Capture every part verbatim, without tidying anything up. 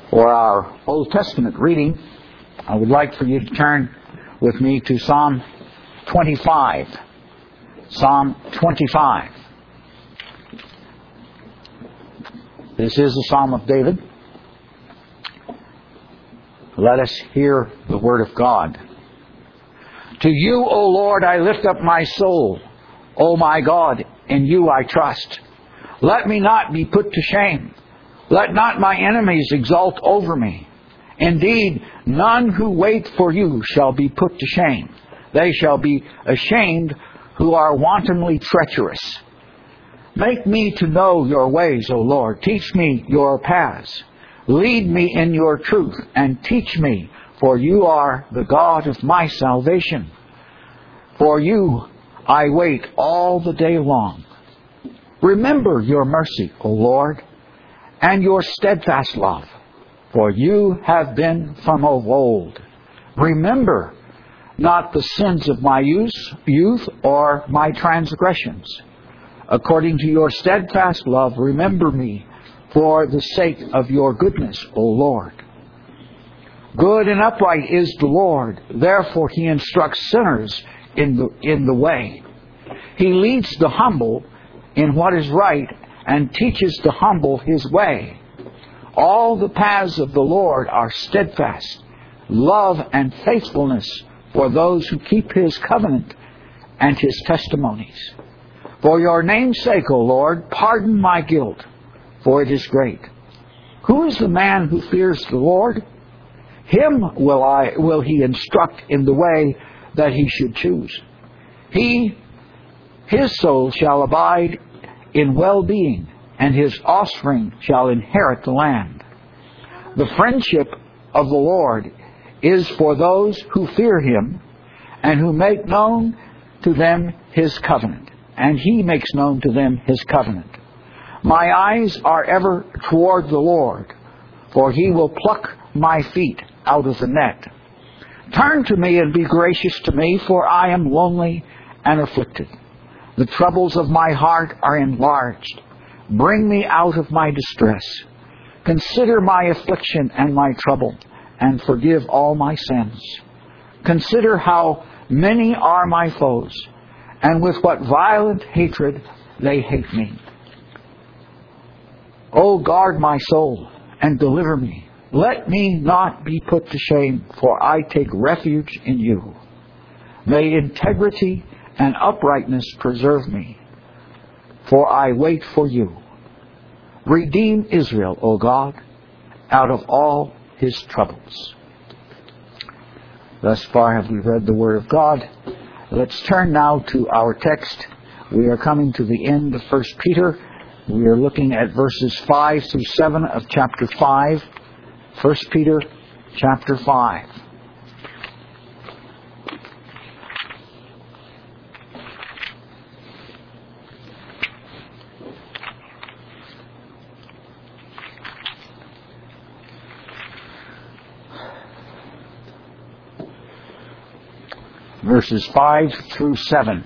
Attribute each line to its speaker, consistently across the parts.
Speaker 1: For our Old Testament reading, I would like for you to turn with me to Psalm twenty-five. Psalm twenty-five. This is the Psalm of David. Let us hear the Word of God. To you, O Lord, I lift up my soul. O my God, in you I trust. Let me not be put to shame. Let not my enemies exult over me. Indeed, none who wait for you shall be put to shame. They shall be ashamed who are wantonly treacherous. Make me to know your ways, O Lord. Teach me your paths. Lead me in your truth and teach me, for you are the God of my salvation. For you I wait all the day long. Remember your mercy, O Lord, and your steadfast love, for you have been from of old. Remember not the sins of my youth, youth or my transgressions. According to your steadfast love, remember me for the sake of your goodness, O Lord. Good and upright is the Lord. Therefore he instructs sinners in the, in the way. He leads the humble in what is right and teaches the humble his way. All the paths of the Lord are steadfast, love and faithfulness for those who keep his covenant and his testimonies. For your name's sake, O Lord, pardon my guilt, for it is great. Who is the man who fears the Lord? Him will I will he instruct in the way that he should choose. He, his soul shall abide in well-being, and his offspring shall inherit the land. The friendship of the Lord is for those who fear him, and who make known to them his covenant. And he makes known to them his covenant. My eyes are ever toward the Lord, for he will pluck my feet out of the net. Turn to me and be gracious to me, for I am lonely and afflicted. The troubles of my heart are enlarged. Bring me out of my distress. Consider my affliction and my trouble, and forgive all my sins. Consider how many are my foes, and with what violent hatred they hate me. O guard my soul, and deliver me. Let me not be put to shame, for I take refuge in you. May integrity and uprightness preserve me, for I wait for you. Redeem Israel, O God, out of all his troubles. Thus far have we read the Word of God. Let's turn now to our text. We are coming to the end of First Peter. We are looking at verses five through seven of chapter five. First Peter chapter five. Verses five through seven.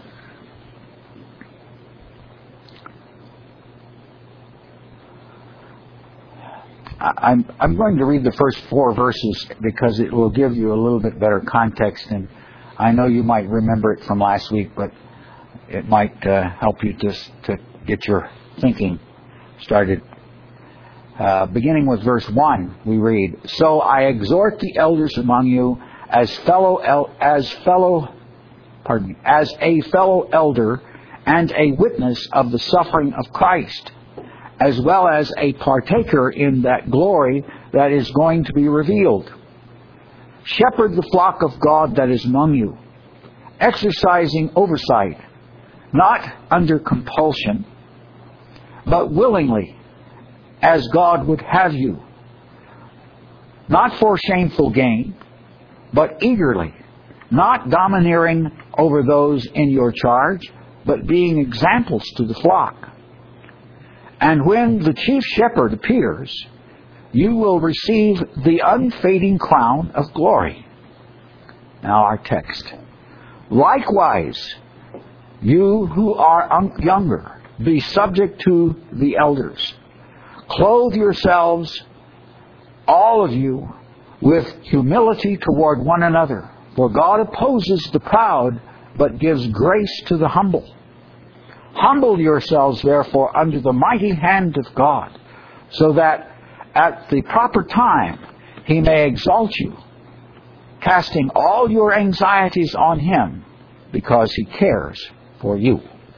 Speaker 1: I'm, I'm going to read the first four verses because it will give you a little bit better context, and I know you might remember it from last week, but it might uh, help you to, to get your thinking started. Uh, beginning with verse one, we read, So I exhort the elders among you as fellow el- as fellow pardon me, as a fellow elder and a witness of the suffering of Christ, as well as a partaker in that glory that is going to be revealed. Shepherd the flock of God that is among you, exercising oversight, not under compulsion, but willingly, as God would have you, not for shameful gain, but eagerly, not domineering over those in your charge, but being examples to the flock. And when the chief shepherd appears, you will receive the unfading crown of glory. Now our text. Likewise, you who are un- younger, be subject to the elders. Clothe yourselves all of you with humility toward one another. For God opposes the proud, but gives grace to the humble. Humble yourselves, therefore, under the mighty hand of God, so that at the proper time He may exalt you, casting all your anxieties on Him, because He cares for you.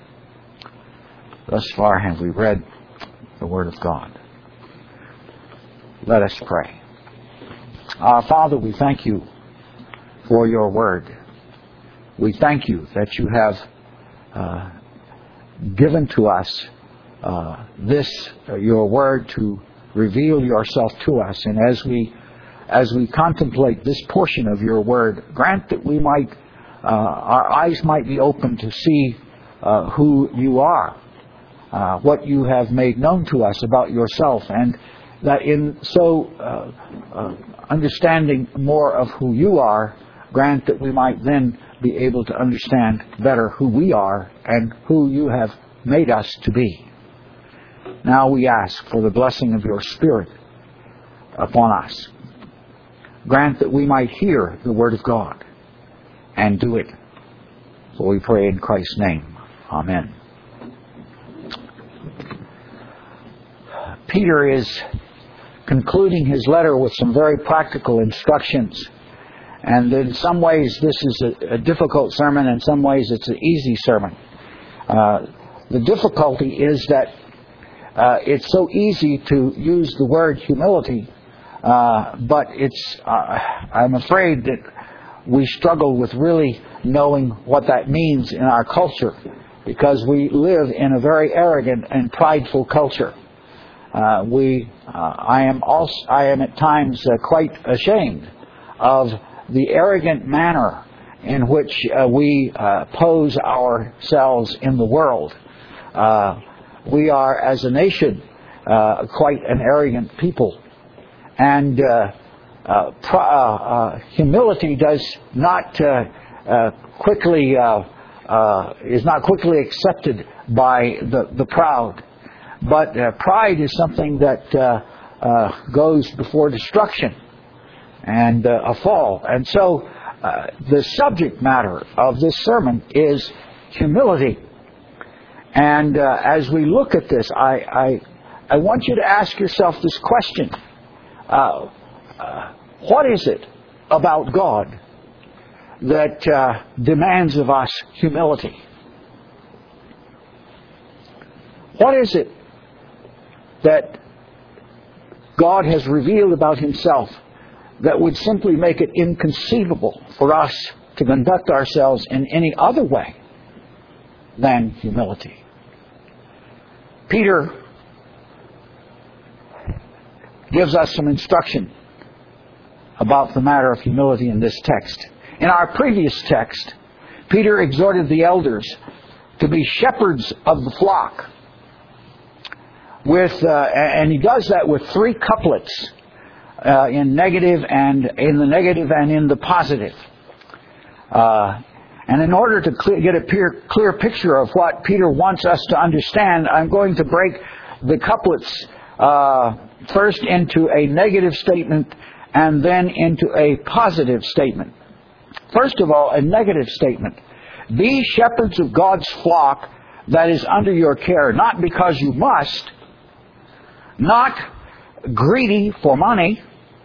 Speaker 1: Thus far have we read the Word of God. Let us pray. Our Father, we thank You for Your Word. We thank You that You have uh, given to us uh, this, uh, Your Word, to reveal Yourself to us. And as we as we contemplate this portion of Your Word, grant that we might, uh, our eyes might be open to see uh, who You are, uh, what You have made known to us about Yourself, and that in so uh, uh, understanding more of who You are, grant that we might then be able to understand better who we are and who You have made us to be. Now we ask for the blessing of Your Spirit upon us. Grant that we might hear the Word of God and do it. For we pray in Christ's name. Amen. Peter is concluding his letter with some very practical instructions. And in some ways this is a, a difficult sermon. In some ways it's an easy sermon. Uh, the difficulty is that uh, it's so easy to use the word humility, uh, but it's uh, I'm afraid that we struggle with really knowing what that means in our culture, because we live in a very arrogant and prideful culture. Uh, we, uh, I am also, I am at times uh, quite ashamed of the arrogant manner in which uh, we uh, pose ourselves in the world. Uh, we are, as a nation, uh, quite an arrogant people, and uh, uh, pro- uh, uh, humility does not uh, uh, quickly uh, uh, is not quickly accepted by the the proud. But uh, pride is something that uh, uh, goes before destruction and uh, a fall. And so uh, the subject matter of this sermon is humility. And uh, as we look at this, I, I I want you to ask yourself this question. Uh, uh, what is it about God that uh, demands of us humility? What is it that God has revealed about Himself that would simply make it inconceivable for us to conduct ourselves in any other way than humility? Peter gives us some instruction about the matter of humility in this text. In our previous text, Peter exhorted the elders to be shepherds of the flock. With uh, and he does that with three couplets, uh, in negative and in the negative and in the positive. Uh, and in order to clear, get a clear, clear picture of what Peter wants us to understand, I'm going to break the couplets uh, first into a negative statement and then into a positive statement. First of all, a negative statement. Be shepherds of God's flock that is under your care, not because you must, not greedy for money,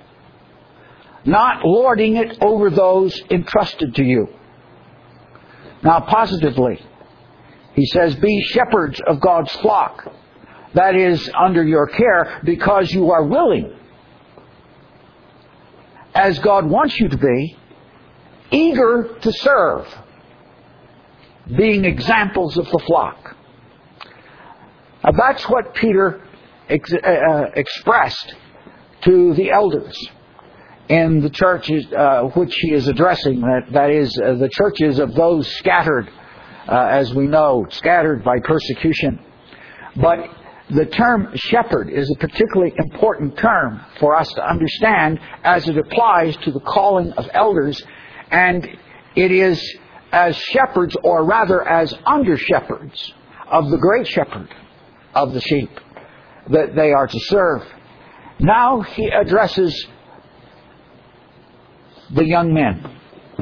Speaker 1: not lording it over those entrusted to you. Now, positively, he says, be shepherds of God's flock that is under your care because you are willing, as God wants you to be, eager to serve, being examples of the flock. Now, that's what Peter ex- uh, expressed to the elders in the churches uh, which he is addressing. That, that is, uh, the churches of those scattered, uh, as we know, scattered by persecution. But the term shepherd is a particularly important term for us to understand as it applies to the calling of elders. And it is as shepherds, or rather as under-shepherds of the great shepherd of the sheep, that they are to serve. Now he addresses the young men.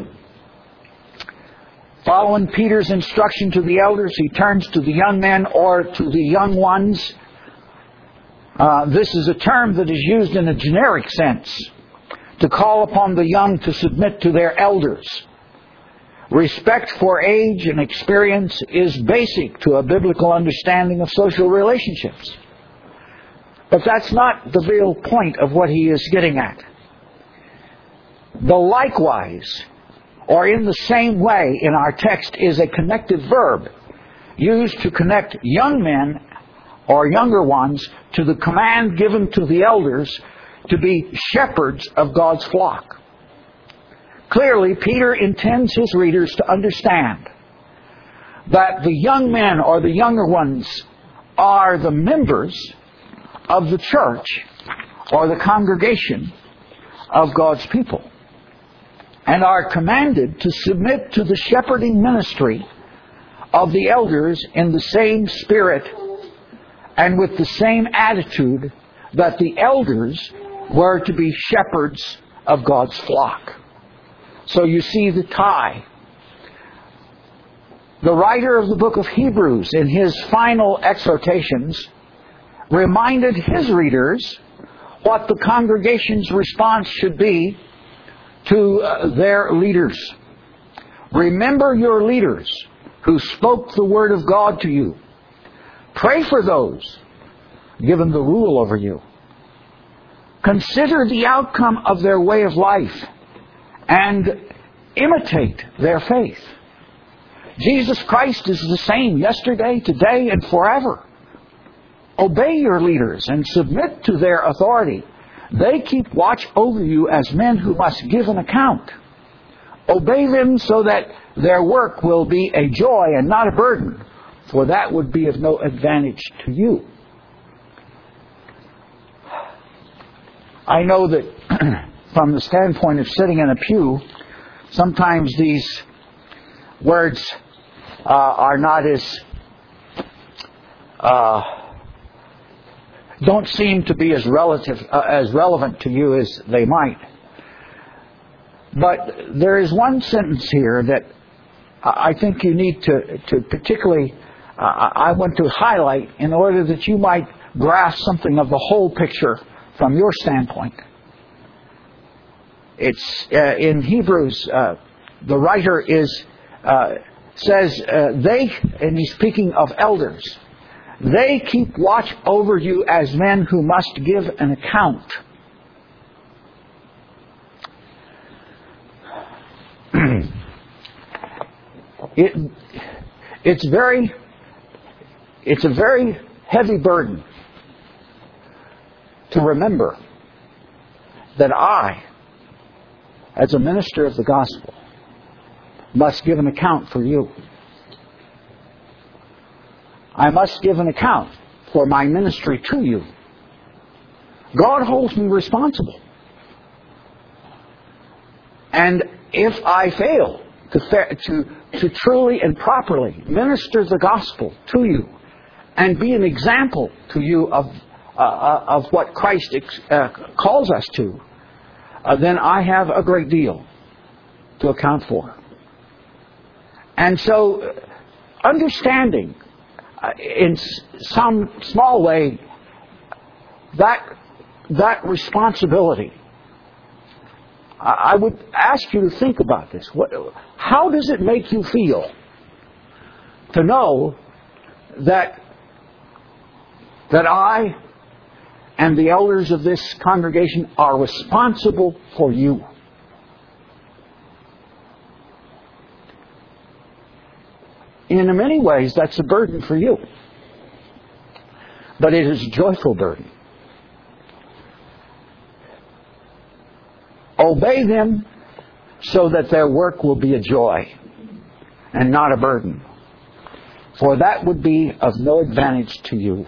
Speaker 1: Following Peter's instruction to the elders, he turns to the young men, or to the young ones. Uh, this is a term that is used in a generic sense to call upon the young to submit to their elders. Respect for age and experience is basic to a biblical understanding of social relationships. But that's not the real point of what he is getting at. The likewise, or in the same way in our text, is a connective verb used to connect young men or younger ones to the command given to the elders to be shepherds of God's flock. Clearly, Peter intends his readers to understand that the young men or the younger ones are the members of the church or the congregation of God's people, and are commanded to submit to the shepherding ministry of the elders in the same spirit and with the same attitude that the elders were to be shepherds of God's flock. So you see the tie. The writer of the book of Hebrews, in his final exhortations, reminded his readers what the congregation's response should be to uh, their leaders. Remember your leaders who spoke the word of God to you. Pray for those given the rule over you. Consider the outcome of their way of life and imitate their faith. Jesus Christ is the same yesterday, today, and forever. Obey your leaders and submit to their authority. They keep watch over you as men who must give an account. Obey them so that their work will be a joy and not a burden, for that would be of no advantage to you. I know that from the standpoint of sitting in a pew, sometimes these words uh, are not as uh, don't seem to be as relative uh, as relevant to you as they might. But there is one sentence here that I think you need to, to particularly uh, I want to highlight in order that you might grasp something of the whole picture from your standpoint. It's uh, in Hebrews. Uh, the writer is uh, says uh, they, and he's speaking of elders. They keep watch over you as men who must give an account. it, it's very, it's a very heavy burden to remember that I, as a minister of the gospel, must give an account for you. I must give an account for my ministry to you. God holds me responsible. And if I fail to, fa- to, to truly and properly minister the gospel to you and be an example to you of, uh, of what Christ ex- uh, calls us to, uh, then I have a great deal to account for. And so, understanding uh, in s- some small way that that responsibility, I would ask you to think about this. What, how does it make you feel to know that that I and the elders of this congregation are responsible for you? In many ways, that's a burden for you. But it is a joyful burden. Obey them so that their work will be a joy and not a burden. For that would be of no advantage to you.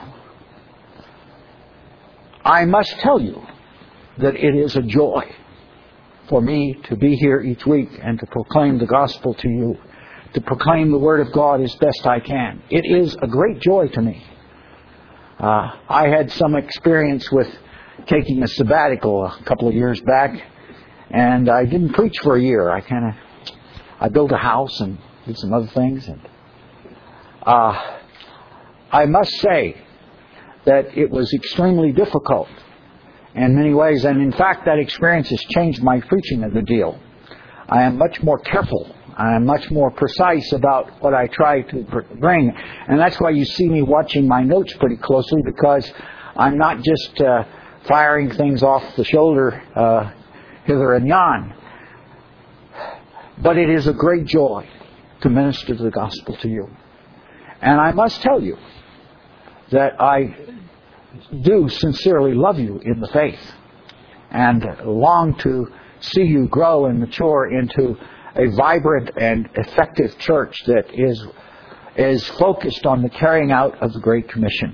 Speaker 1: I must tell you that it is a joy for me to be here each week and to proclaim the gospel to you, to proclaim the Word of God as best I can. It is a great joy to me. Uh, I had some experience with taking a sabbatical a couple of years back, and I didn't preach for a year. I kind of I built a house and did some other things, and uh, I must say that it was extremely difficult in many ways, and in fact that experience has changed my preaching a good deal. I am much more careful. I am much more precise about what I try to bring, and that's why you see me watching my notes pretty closely, because I'm not just uh, firing things off the shoulder uh, hither and yon. But it is a great joy to minister the gospel to you. And I must tell you that I do sincerely love you in the faith and long to see you grow and mature into a vibrant and effective church that is is focused on the carrying out of the Great Commission.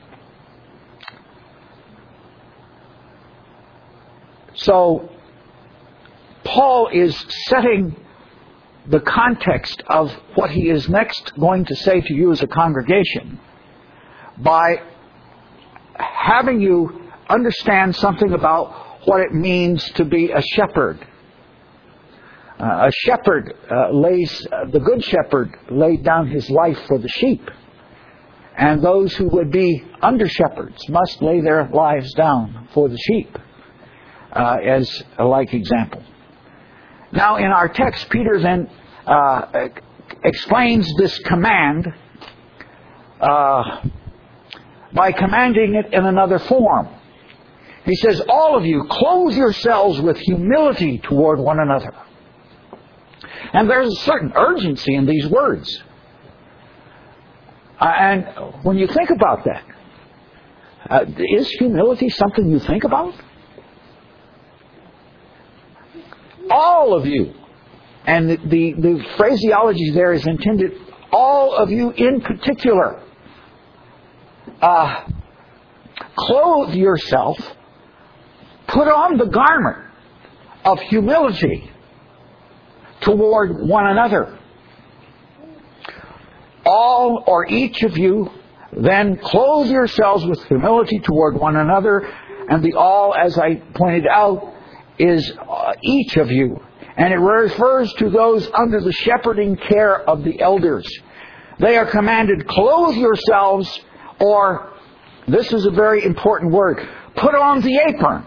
Speaker 1: So, Paul is setting the context of what he is next going to say to you as a congregation by having you understand something about what it means to be a shepherd. Uh, a shepherd uh, lays, uh, the good shepherd laid down his life for the sheep. And those who would be under shepherds must lay their lives down for the sheep, uh, as a like example. Now in our text, Peter then uh, explains this command uh, by commanding it in another form. He says, all of you, clothe yourselves with humility toward one another. And there's a certain urgency in these words. Uh, and when you think about that, uh, is humility something you think about? All of you. And the, the, the phraseology there is intended, all of you in particular. Uh, clothe yourself, put on the garment of humility toward one another. All or each of you then clothe yourselves with humility toward one another. And the all, as I pointed out, is uh, each of you. And it refers to those under the shepherding care of the elders. They are commanded, clothe yourselves, or, this is a very important word, put on the apron.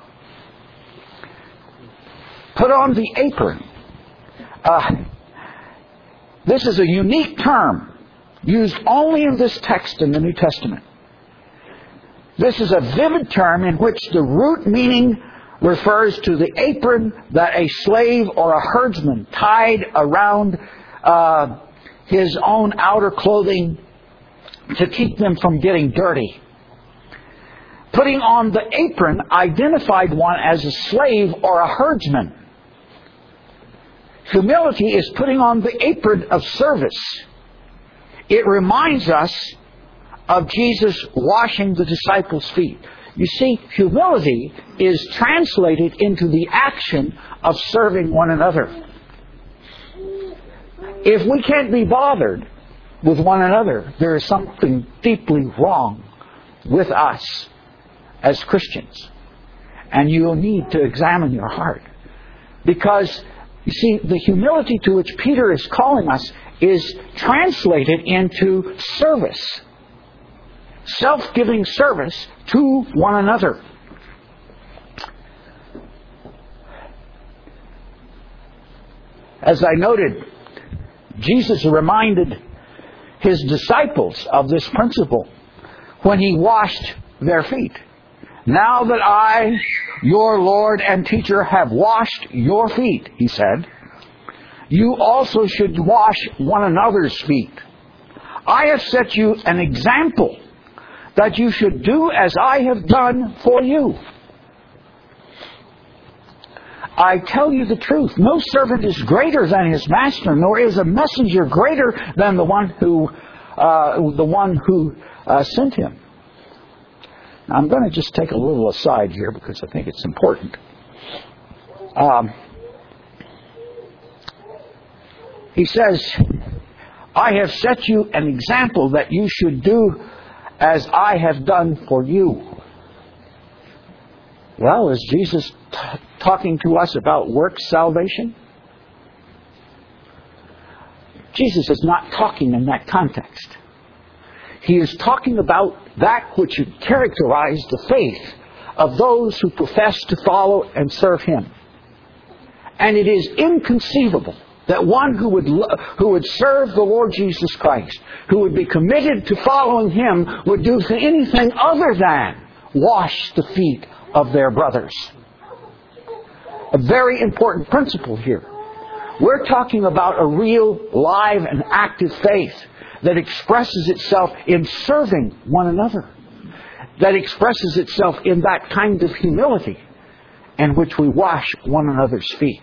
Speaker 1: Put on the apron. Uh, this is a unique term used only in this text in the New Testament. This is a vivid term in which the root meaning refers to the apron that a slave or a herdsman tied around uh, his own outer clothing to keep them from getting dirty. Putting on the apron identified one as a slave or a herdsman. Humility is putting on the apron of service. It reminds us of Jesus washing the disciples' feet. You see, humility is translated into the action of serving one another. If we can't be bothered with one another, there is something deeply wrong with us as Christians. And you'll need to examine your heart. Because, you see, the humility to which Peter is calling us is translated into service. Self-giving service to one another. As I noted, Jesus reminded His disciples of this principle when He washed their feet. Now that I, your Lord and teacher, have washed your feet, He said, you also should wash one another's feet. I have set you an example that you should do as I have done for you. I tell you the truth, no servant is greater than his master, nor is a messenger greater than the one who, uh, the one who uh, sent him. Now, I'm going to just take a little aside here because I think it's important. Um, he says, I have set you an example that you should do as I have done for you. Well, is Jesus t- talking to us about works salvation? Jesus is not talking in that context. He is talking about that which would characterize the faith of those who profess to follow and serve Him. And it is inconceivable that one who would lo- who would serve the Lord Jesus Christ, who would be committed to following Him, would do anything other than wash the feet of their brothers. A very important principle here. We're talking about a real, live, and active faith that expresses itself in serving one another, that expresses itself in that kind of humility in which we wash one another's feet.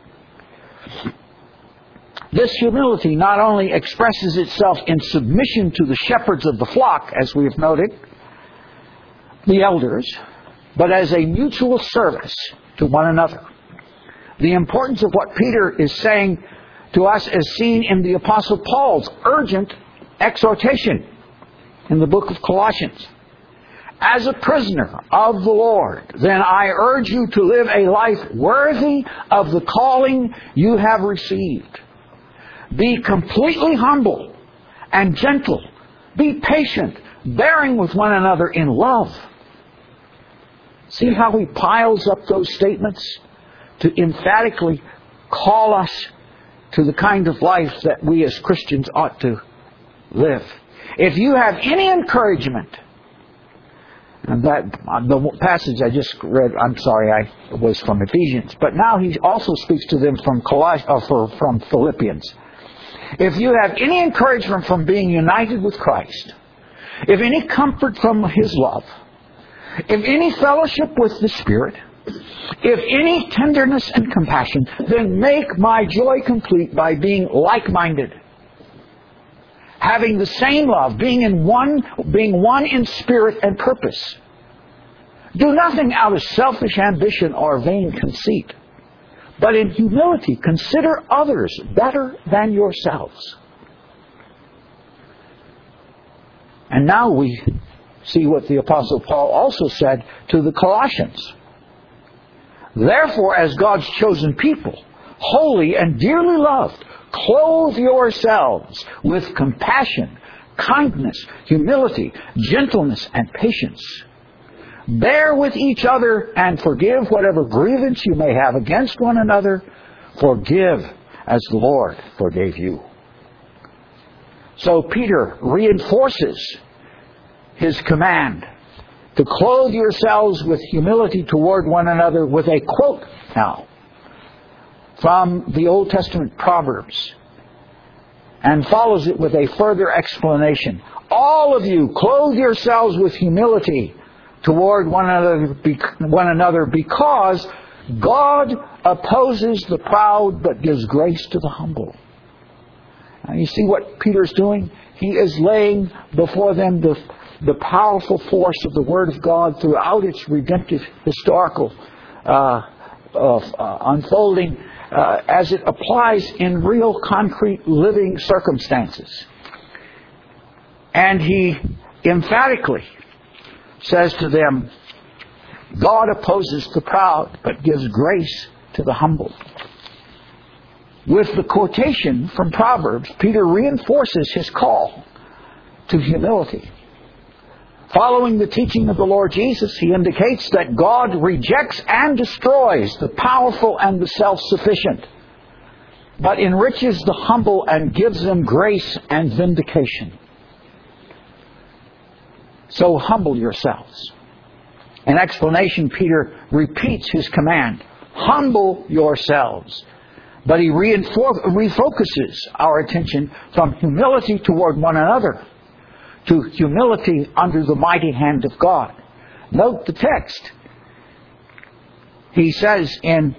Speaker 1: This humility not only expresses itself in submission to the shepherds of the flock, as we have noted, the elders, but as a mutual service to one another. The importance of what Peter is saying to us is seen in the Apostle Paul's urgent exhortation in the book of Colossians. As a prisoner of the Lord, then I urge you to live a life worthy of the calling you have received. Be completely humble and gentle. Be patient, bearing with one another in love. See how he piles up those statements to emphatically call us to the kind of life that we as Christians ought to live. If you have any encouragement, and that the passage I just read, I'm sorry, I was from Ephesians, but now he also speaks to them from Coloss- uh, for, from Philippians. If you have any encouragement from being united with Christ, if any comfort from His love, if any fellowship with the Spirit, if any tenderness and compassion, then make my joy complete by being like-minded, having the same love, being in one, being one in spirit and purpose. Do nothing out of selfish ambition or vain conceit, but in humility consider others better than yourselves. And now we see what the Apostle Paul also said to the Colossians. Therefore, as God's chosen people, holy and dearly loved, clothe yourselves with compassion, kindness, humility, gentleness, and patience. Bear with each other and forgive whatever grievance you may have against one another. Forgive as the Lord forgave you. So Peter reinforces his command to clothe yourselves with humility toward one another with a quote now from the Old Testament Proverbs, and follows it with a further explanation. All of you clothe yourselves with humility toward one another, one another because God opposes the proud but gives grace to the humble. Now you see what Peter's doing? He is laying before them the the powerful force of the Word of God throughout its redemptive historical uh, of, uh, unfolding uh, as it applies in real, concrete, living circumstances. And he emphatically says to them, God opposes the proud, but gives grace to the humble. With the quotation from Proverbs, Peter reinforces his call to humility. Following the teaching of the Lord Jesus, he indicates that God rejects and destroys the powerful and the self-sufficient, but enriches the humble and gives them grace and vindication. So humble yourselves. In explanation, Peter repeats his command, humble yourselves. But he reinfor- refocuses our attention from humility toward one another to humility under the mighty hand of God. Note the text. He says in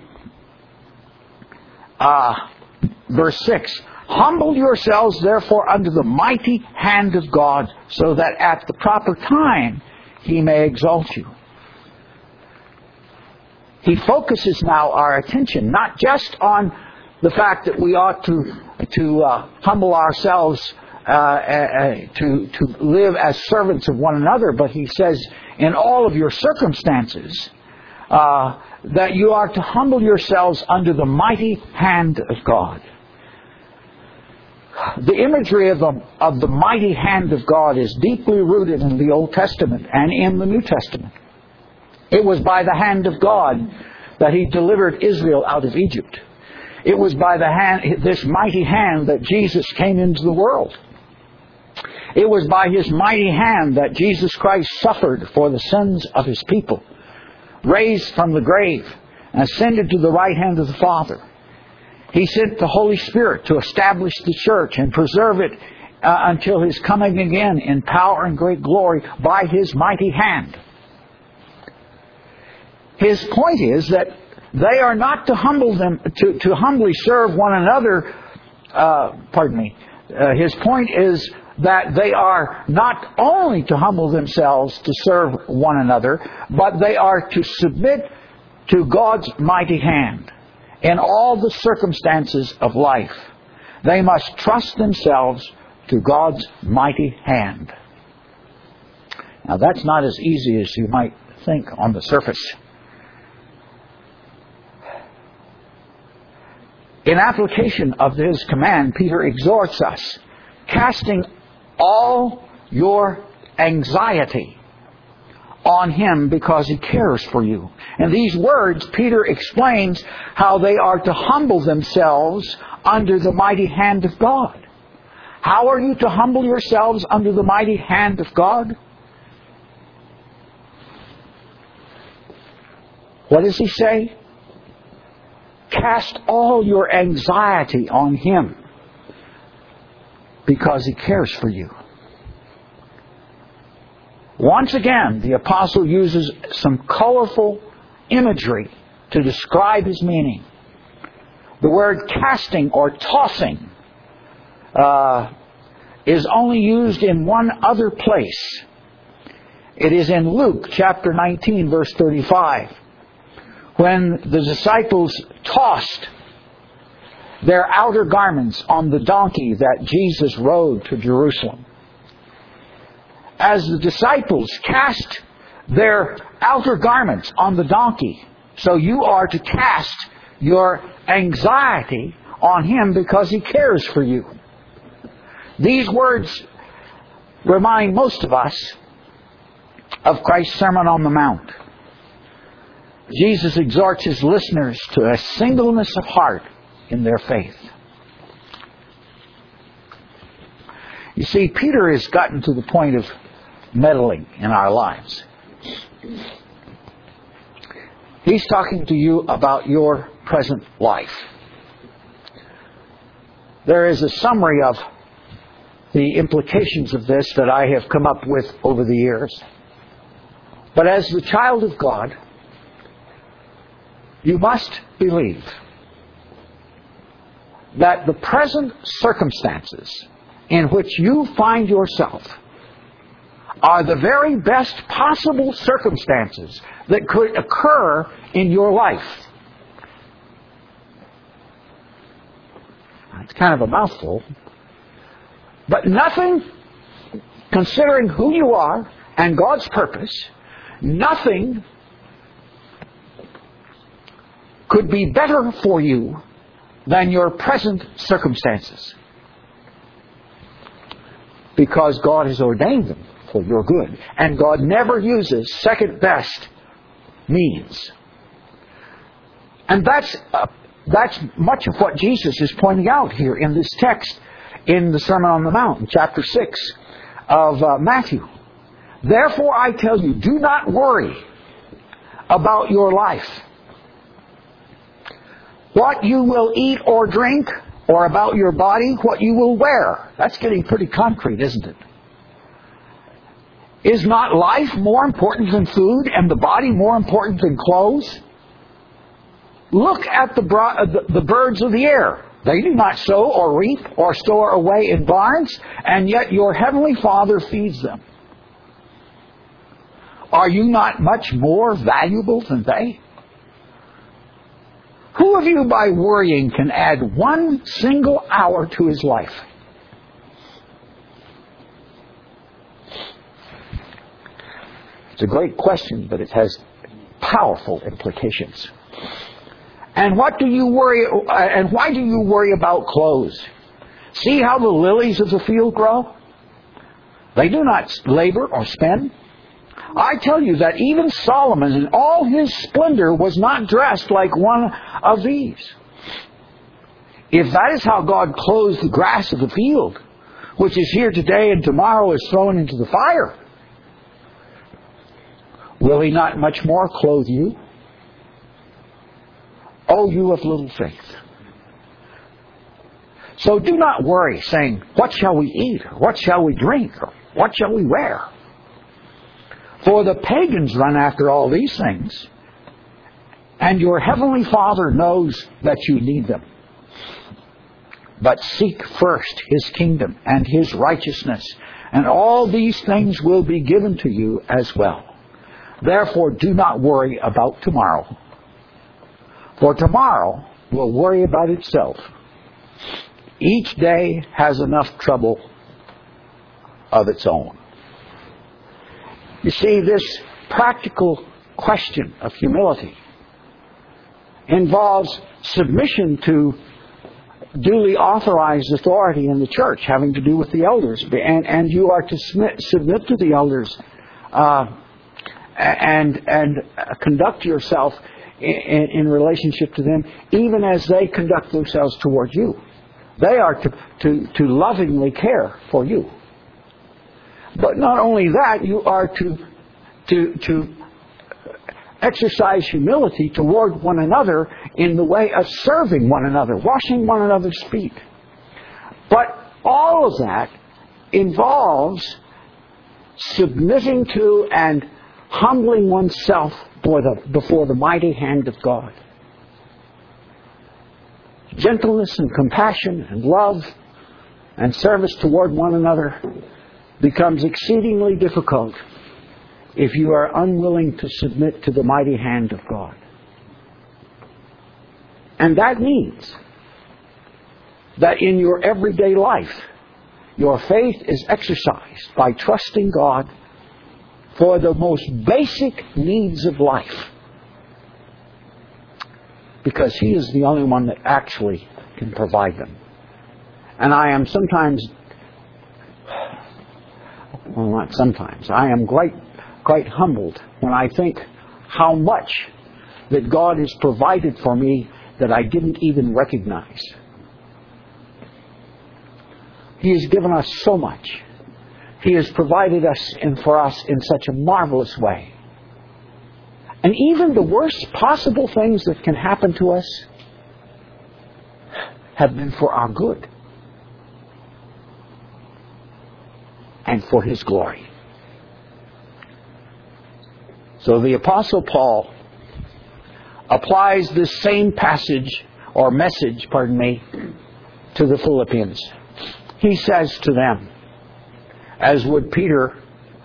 Speaker 1: uh, verse six, humble yourselves therefore under the mighty hand of God, so that at the proper time He may exalt you. He focuses now our attention not just on the fact that we ought to to uh, humble ourselves uh, uh, to to live as servants of one another, but he says in all of your circumstances, uh, that you are to humble yourselves under the mighty hand of God. The imagery of the, of the mighty hand of God is deeply rooted in the Old Testament and in the New Testament. It was by the hand of God that He delivered Israel out of Egypt. It was by the hand, this mighty hand that Jesus came into the world. It was by His mighty hand that Jesus Christ suffered for the sins of His people, raised from the grave, and ascended to the right hand of the Father. He sent the Holy Spirit to establish the church and preserve it uh, until His coming again in power and great glory by His mighty hand. His point is that they are not to humble them, to, to humbly serve one another. Uh, pardon me. Uh, his point is that they are not only to humble themselves to serve one another, but they are to submit to God's mighty hand in all the circumstances of life. They must trust themselves to God's mighty hand. Now that's not as easy as you might think on the surface. In application of His command, Peter exhorts us, casting all your anxiety on Him because He cares for you. In these words, Peter explains how they are to humble themselves under the mighty hand of God. How are you to humble yourselves under the mighty hand of God? What does He say? Cast all your anxiety on Him because He cares for you. Once again, the apostle uses some colorful imagery to describe his meaning. The word casting or tossing uh, is only used in one other place. It is in Luke chapter nineteen, verse thirty-five. When the disciples tossed their outer garments on the donkey that Jesus rode to Jerusalem. As the disciples cast their outer garments on the donkey, so you are to cast your anxiety on Him because He cares for you. These words remind most of us of Christ's Sermon on the Mount. Jesus exhorts His listeners to a singleness of heart in their faith. You see, Peter has gotten to the point of meddling in our lives. He's talking to you about your present life. There is a summary of the implications of this that I have come up with over the years. But as the child of God, you must believe that the present circumstances in which you find yourself are the very best possible circumstances that could occur in your life. It's kind of a mouthful. But nothing, considering who you are and God's purpose, nothing could be better for you than your present circumstances. Because God has ordained them for your good. And God never uses second best means. And that's uh, that's much of what Jesus is pointing out here in this text in the Sermon on the Mount, in chapter six of uh, Matthew. Therefore I tell you, do not worry about your life, what you will eat or drink, or about your body, what you will wear. That's getting pretty concrete, isn't it? Is not life more important than food, and the body more important than clothes? Look at the, bro- the, the birds of the air. They do not sow or reap or store away in barns, and yet your heavenly Father feeds them. Are you not much more valuable than they? Who of you by worrying can add one single hour to his life? It's a great question, but it has powerful implications. And what do you worry, and why do you worry about clothes? See how the lilies of the field grow? They do not labor or spin. I tell you that even Solomon in all his splendor was not dressed like one of these. If that is how God clothes the grass of the field, which is here today and tomorrow is thrown into the fire, will He not much more clothe you? O you of little faith. So do not worry, saying, what shall we eat? Or what shall we drink? Or what shall we wear? For the pagans run after all these things, and your heavenly Father knows that you need them. But seek first His kingdom and His righteousness, and all these things will be given to you as well. Therefore do not worry about tomorrow, for tomorrow will worry about itself. Each day has enough trouble of its own. You see, this practical question of humility involves submission to duly authorized authority in the church, having to do with the elders. And, and you are to submit, submit to the elders uh, and, and conduct yourself in, in relationship to them, even as they conduct themselves toward you. They are to, to, to lovingly care for you. But not only that, you are to, to, to exercise humility toward one another in the way of serving one another, washing one another's feet. But all of that involves submitting to and humbling oneself before the, before the mighty hand of God. Gentleness and compassion and love and service toward one another becomes exceedingly difficult if you are unwilling to submit to the mighty hand of God. And that means that in your everyday life, your faith is exercised by trusting God for the most basic needs of life, because He is the only one that actually can provide them. And I am sometimes, well, not sometimes, I am quite, quite humbled when I think how much that God has provided for me that I didn't even recognize. He has given us so much. He has provided us and for us in such a marvelous way. And even the worst possible things that can happen to us have been for our good and for His glory. So the Apostle Paul applies this same passage or message, pardon me, to the Philippians. He says to them, as would Peter,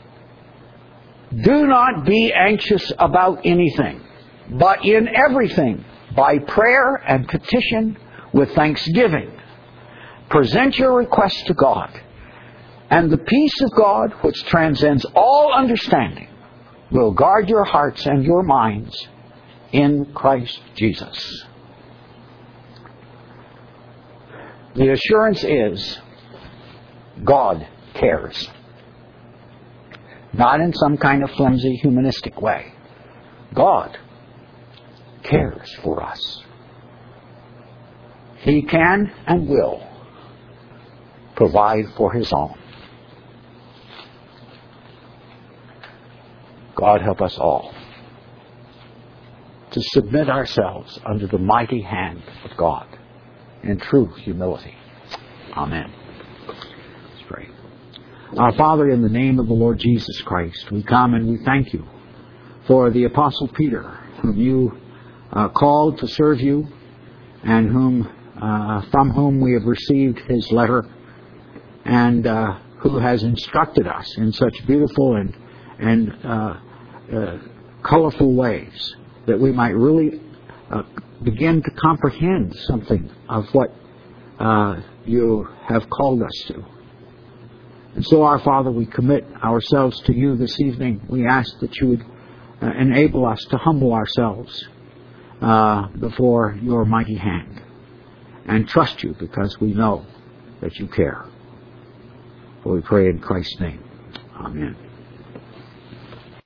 Speaker 1: do not be anxious about anything, but in everything, by prayer and petition with thanksgiving, present your requests to God, and the peace of God, which transcends all understanding, will guard your hearts and your minds in Christ Jesus. The assurance is God cares. Not in some kind of flimsy humanistic way. God cares for us. He can and will provide for His own. God help us all to submit ourselves under the mighty hand of God in true humility. Amen. Let's pray. Our Father, in the name of the Lord Jesus Christ, we come and we thank You for the Apostle Peter, whom You uh, called to serve You, and whom uh, from whom we have received his letter, and uh, who has instructed us in such beautiful and and uh, uh, colorful ways that we might really uh, begin to comprehend something of what uh, You have called us to. And so, our Father, we commit ourselves to You this evening. We ask that You would uh, enable us to humble ourselves uh, before your mighty hand and trust you because we know that you care. For we pray in Christ's name. Amen.